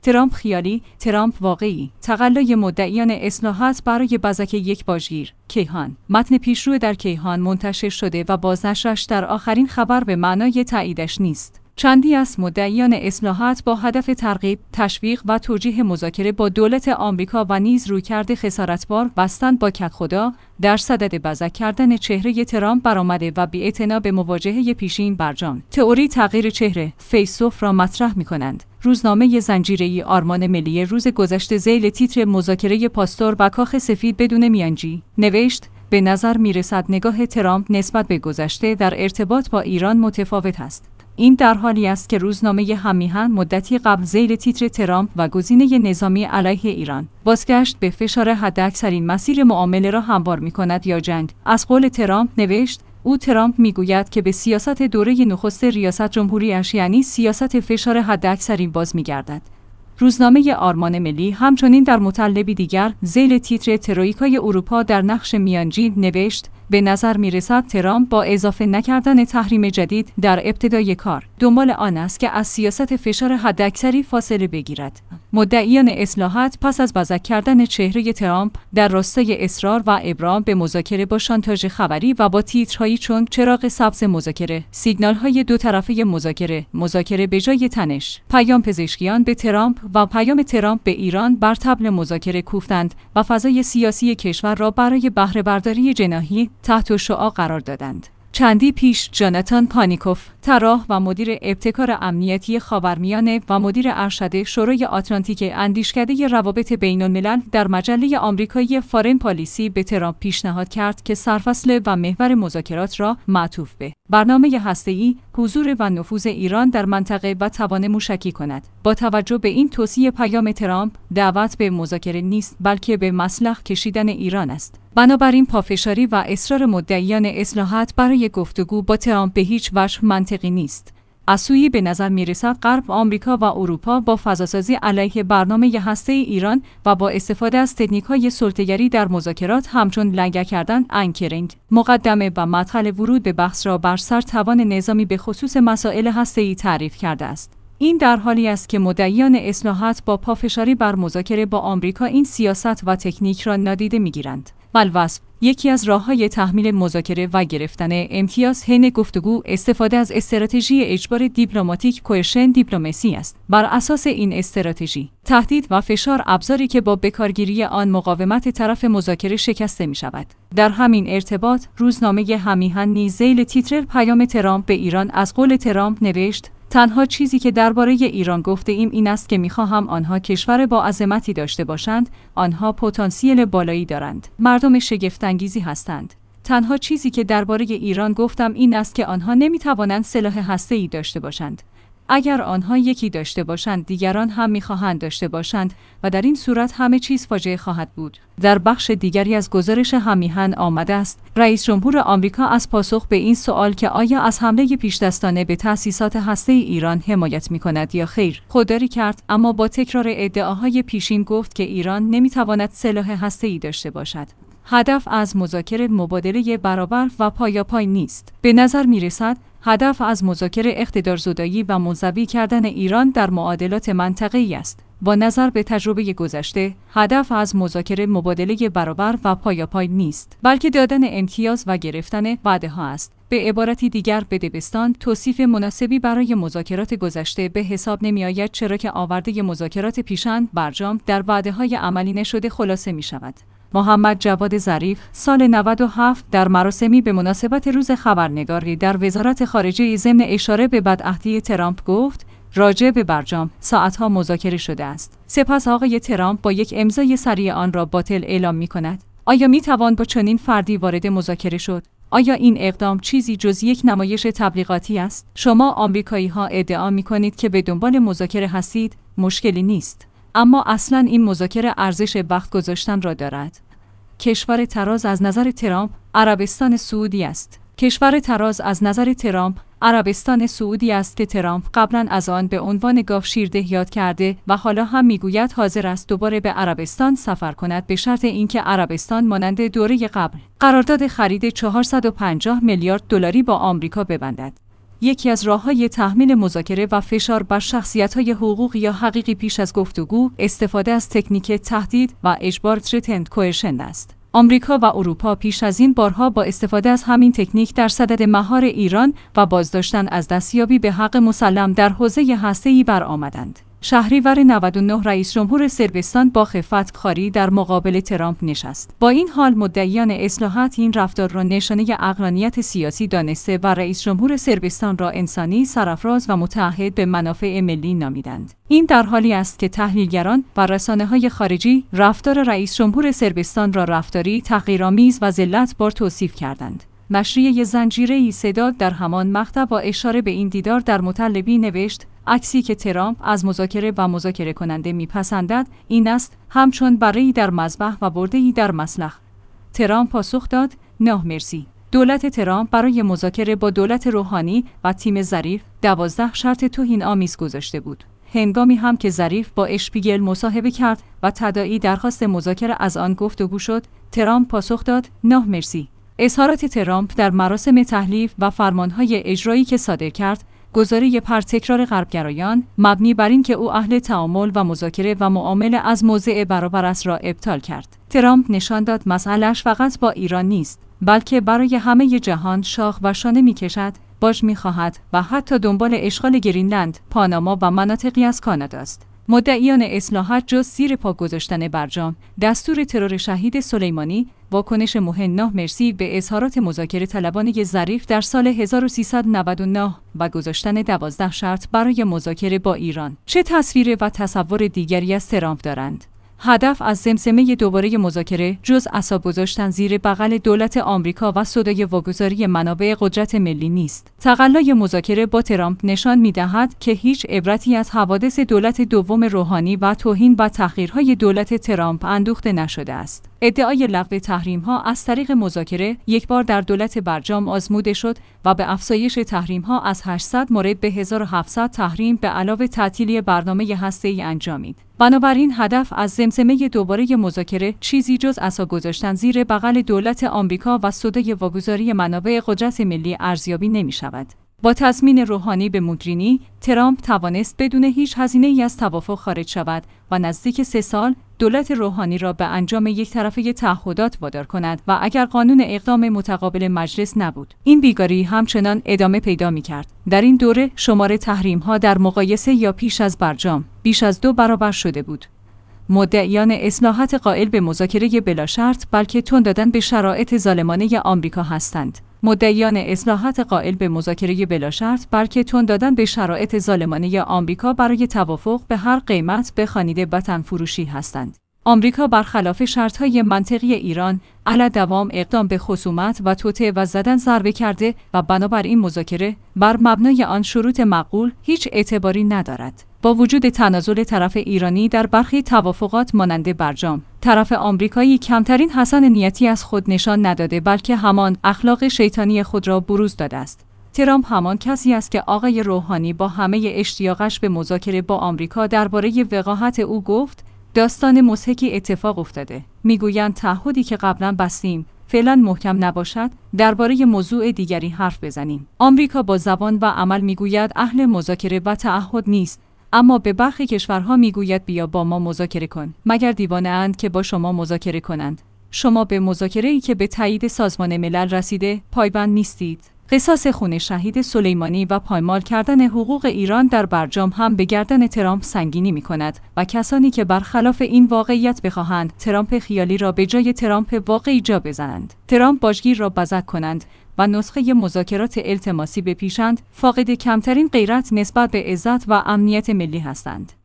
ترامپ خیالی، ترامپ واقعی. تقلای مدعیان اصلاحات برای بزک یک باجگیر. کیهان. متن پیشرو در کیهان منتشر شده و بازنشرش در آخرین خبر به معنای تاییدش نیست. چندی از مدعیان اصلاحات با هدف ترغیب، تشویق و توجیه مذاکره با دولت آمریکا و نیز رویکرد خسارتبار بستند با کدخدا در صدد بزک کردن چهره ترامپ برآمده و بی‌اعتنا به مواجهه پیشین برجام. تئوری تغییر چهره فیسوف را مطرح می‌کنند. روزنامه زنجیره‌ای آرمان ملی روز گذشته ذیل تیتر مذاکره پاستور و کاخ سفید بدون میانجی نوشت: به نظر می‌رسد نگاه ترامپ نسبت به گذشته در ارتباط با ایران متفاوت است. این در حالی است که روزنامه هم‌میهن مدتی قبل ذیل تیتر ترامپ و گزینه نظامی علیه ایران بازگشت به فشار حداکثرین مسیر معامله را هموار می‌کند یا جنگ از قول ترامپ نوشت: ترامپ میگوید که به سیاست دوره نخست ریاست جمهوری‌اش یعنی سیاست فشار حداکثرین باز می‌گردد. روزنامه آرمان ملی همچنین در مطلبی دیگر ذیل تیتر ترویکای اروپا در نقش میانجی نوشت: به نظر می‌رسد ترامپ با اضافه نکردن تحریم جدید در ابتدای کار دنبال آن است که از سیاست فشار حداکثری فاصله بگیرد. مدعیان اصلاحات پس از بزک کردن چهره ترامپ در راستای اصرار و ابرام به مذاکره با شانتاژ خبری و با تیترهایی چون چراغ سبز مذاکره، سیگنال‌های دو طرفه مذاکره به جای تنش، پیام پزشکیان به ترامپ و پیام ترامپ به ایران بر طبل مذاکره کوفتند و فضای سیاسی کشور را برای بهره برداری جناحی تحت شعاع قرار دادند. چندی پیش جاناتان پانیکوف، طراح و مدیر ابتکار امنیتی خاورمیانه و مدیر ارشد شورای آتلانتیک اندیشکده روابط بین‌الملل در مجله آمریکایی فارن پالیسی به ترامپ پیشنهاد کرد که سرفصل و محور مذاکرات را معطوف به برنامه هسته‌ای، حضور و نفوذ ایران در منطقه و توان موشکی کند. با توجه به این توصیه پیام ترامپ دعوت به مذاکره نیست بلکه به مسلخ کشیدن ایران است. بنابراین پافشاری و اصرار مدعیان اصلاحات برای گفتگو با ترامپ به هیچ وجه منطقی نیست. از سویی به نظر می‌رسد غرب، آمریکا و اروپا با فضاسازی علیه برنامه هسته‌ای ایران و با استفاده از تکنیک‌های سلطه‌گری در مذاکرات همچون لنگر کردن، انکرینگ، مقدمه و مدخل ورود به بحث را بر سر توان نظامی به خصوص مسائل هسته‌ای تعریف کرده است. این در حالی است که مدعیان اصلاحات با پافشاری بر مذاکره با آمریکا این سیاست و تکنیک را نادیده می‌گیرند. بالوصف یکی از راه‌های تحمیل مذاکره و گرفتن امتیاز حین گفتگو استفاده از استراتژی اجبار دیپلماتیک کوئرشن دیپلماسی است. بر اساس این استراتژی، تهدید و فشار ابزاری که با بکارگیری آن مقاومت طرف مذاکره شکسته می‌شود. در همین ارتباط، روزنامه هم‌میهن نیز ذیل تیتر پیام ترامپ به ایران از قول ترامپ نوشت: تنها چیزی که درباره ایران گفته ایم این است که می‌خواهم آنها کشور با عظمتی داشته باشند. آنها پتانسیل بالایی دارند. مردم شگفت‌انگیزی هستند. تنها چیزی که درباره ایران گفتم این است که آنها نمی‌توانند سلاح هسته‌ای داشته باشند. اگر آنها یکی داشته باشند دیگران هم می‌خواهند داشته باشند و در این صورت همه چیز فاجعه خواهد بود. در بخش دیگری از گزارش هم‌میهن آمده است: رئیس جمهور آمریکا از پاسخ به این سوال که آیا از حمله پیش‌دستانه به تأسیسات هسته‌ای ایران حمایت می‌کند یا خیر، خودداری کرد، اما با تکرار ادعاهای پیشین گفت که ایران نمی‌تواند سلاح هسته‌ای داشته باشد. هدف از مذاکره مبادله برابر و پایاپای نیست. به نظر می‌رسد هدف از مذاکره اقتدارزدایی و منزوی کردن ایران در معادلات منطقه‌ای است. با نظر به تجربه گذشته، هدف از مذاکره مبادله برابر و پایاپای نیست، بلکه دادن امتیاز و گرفتن وعده‌ها است. به عبارتی دیگر، بدبستان توصیف مناسبی برای مذاکرات گذشته به حساب نمی‌آید، چرا که آورده مذاکرات پیشین برجام در وعده‌های عملی نشده خلاصه می‌شود. محمد جواد ظریف سال 97 در مراسمی به مناسبت روز خبرنگاری در وزارت خارجه ضمن اشاره به بدعهدی ترامپ گفت: راجع به برجام ساعتها مذاکره شده است. سپس آقای ترامپ با یک امضای سریع آن را باطل اعلام می‌کند. آیا می‌توان با چنین فردی وارد مذاکره شد؟ آیا این اقدام چیزی جز یک نمایش تبلیغاتی است؟ شما آمریکایی‌ها ادعا می‌کنید که به دنبال مذاکره هستید، مشکلی نیست. اما اصلاً این مذاکره ارزش وقت گذاشتن را دارد. کشور تراز از نظر ترامپ عربستان سعودی است. کشور تراز از نظر ترامپ عربستان سعودی است که ترامپ قبلا از آن به عنوان گاو شیرده یاد کرده و حالا هم میگوید حاضر است دوباره به عربستان سفر کند به شرط اینکه عربستان مانند دوره قبل قرارداد خرید 450 میلیارد دلاری با آمریکا ببندد. یکی از راه‌های تحمیل مذاکره و فشار بر شخصیت‌های حقوقی یا حقیقی پیش از گفتگو، استفاده از تکنیک تهدید و اجبار threatened coercion است. آمریکا و اروپا پیش از این بارها با استفاده از همین تکنیک در صدد مهار ایران و بازداشتن از دستیابی به حق مسلم در حوزه هسته‌ای برآمدند. شهریور 99 رئیس جمهور صربستان با خفت خاری در مقابل ترامپ نشست. با این حال مدعیان اصلاحات این رفتار را نشانه عقلانیت سیاسی دانسته و رئیس جمهور صربستان را انسانی، سرافراز و متعهد به منافع ملی نامیدند. این در حالی است که تحلیلگران و رسانه‌های خارجی رفتار رئیس جمهور صربستان را رفتاری، تحقیرآمیز و ذلت‌بار توصیف کردند. نشریه زنجیره‌ای صداد در همان مقطع با اشاره به این دیدار در مطلبی نوشت: عکسی که ترامپ از مذاکره و مذاکره کننده میپسندد این است، همچون بره‌ای در مذبح و برده‌ای در مسلخ. ترامپ پاسخ داد: نه مرسی. دولت ترامپ برای مذاکره با دولت روحانی و تیم ظریف 12 شرط توهین‌آمیز گذاشته بود. هنگامی هم که ظریف با اشپیگل مصاحبه کرد و تداعی درخواست مذاکره از آن گفتگو شد، ترامپ پاسخ داد: نه مرسی. اظهارات ترامپ در مراسم تحلیف و فرمانهای اجرایی که صادر کرد، گزاره پرتکرار غربگرایان مبنی بر این که او اهل تعامل و مذاکره و معامله از موضع برابر است را ابطال کرد. ترامپ نشان داد مسئله‌اش فقط با ایران نیست، بلکه برای همه جهان شاخ و شانه می‌کشد، باج می‌خواهد و حتی دنبال اشغال گرینلند، پاناما و مناطقی از کانادا است. مدعیان اصلاحات جز زیر پا گذاشتن برجام، دستور ترور شهید سلیمانی، واکنش مهم نه مرسی به اظهارات مذاکره طلبانه ظریف در سال 1399 و گذاشتن 12 شرط برای مذاکره با ایران، چه تصویر و تصور دیگری از ترامپ دارند. هدف از زمزمه دوباره مذاکره جز عصا گذاشتن زیر بغل دولت آمریکا و صدای واگذاری منابع قدرت ملی نیست. تقلای مذاکره با ترامپ نشان می‌دهد که هیچ عبرتی از حوادث دولت دوم روحانی و توهین و تحقیرهای دولت ترامپ اندوخته نشده است. ادعای لغو تحریم‌ها از طریق مذاکره یکبار در دولت برجام آزموده شد و به افزایش تحریم‌ها از 800 مورد به 1700 تحریم به علاوه تعطیلی برنامه هسته‌ای انجامید. بنابراین هدف از زمزمه دوباره مذاکره چیزی جز عصا گذاشتن زیر بغل دولت آمریکا و صدای واگذاری منابع قدرت ملی ارزیابی نمی‌شود. با تضمین روحانی به موگرینی، ترامپ توانست بدون هیچ هزینه‌ای از توافق خارج شود و نزدیک 3 سال دولت روحانی را به انجام یک طرفه تعهدات وادار کند و اگر قانون اقدام متقابل مجلس نبود، این بیگاری همچنان ادامه پیدا می‌کرد. در این دوره شمار تحریم‌ها در مقایسه یا پیش از برجام بیش از 2 برابر شده بود. مدعیان اصلاحات قائل به مذاکره بلا شرط بلکه تون دادن به شرایط ظالمانه آمریکا هستند. مدعیان اصلاحات قائل به مذاکره بلا شرط بلکه تون دادن به شرایط ظالمانه آمریکا برای توافق به هر قیمت بخوانیده وطن فروشی هستند. آمریکا برخلاف شرط‌های منطقی ایران علی دوام اقدام به خصومت و توطئه و زدن ضربه کرده و بنابراین مذاکره بر مبنای آن شروط معقول هیچ اعتباری ندارد. با وجود تنازل طرف ایرانی در برخی توافقات مانند برجام، طرف آمریکایی کمترین حسن نیتی از خود نشان نداده بلکه همان اخلاق شیطانی خود را بروز داده است. ترامپ همان کسی است که آقای روحانی با همه اشتیاقش به مذاکره با آمریکا درباره وقاحت او گفت داستان مضحکی اتفاق افتاده. میگویند تعهدی که قبلا بستیم فعلا محکم نباشد، درباره موضوع دیگری حرف بزنیم. آمریکا با زبان و عمل میگوید اهل مذاکره و تعهد نیست، اما به برخی کشورها میگوید بیا با ما مذاکره کن. مگر دیوانه اند که با شما مذاکره کنند؟ شما به مذاکره‌ای که به تایید سازمان ملل رسیده پایبند نیستید. قصاص خون شهید سلیمانی و پایمال کردن حقوق ایران در برجام هم به گردن ترامپ سنگینی می‌کند و کسانی که برخلاف این واقعیت بخواهند ترامپ خیالی را به جای ترامپ واقعی جا بزنند، ترامپ باجگیر را بزک کنند و نسخه مذاکرات التماسی بپیشند، فاقد کمترین غیرت نسبت به عزت و امنیت ملی هستند.